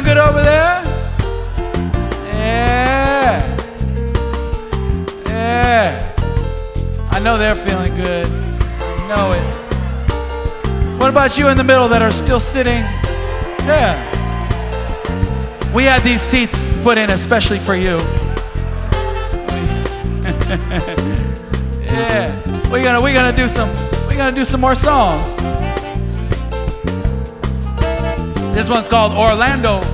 good over there? Yeah. Yeah. I know they're feeling good. I know it. What about you in the middle that are still sitting? Yeah. We had these seats put in especially for you. Yeah. We're gonna do some more songs. This one's called Orlando.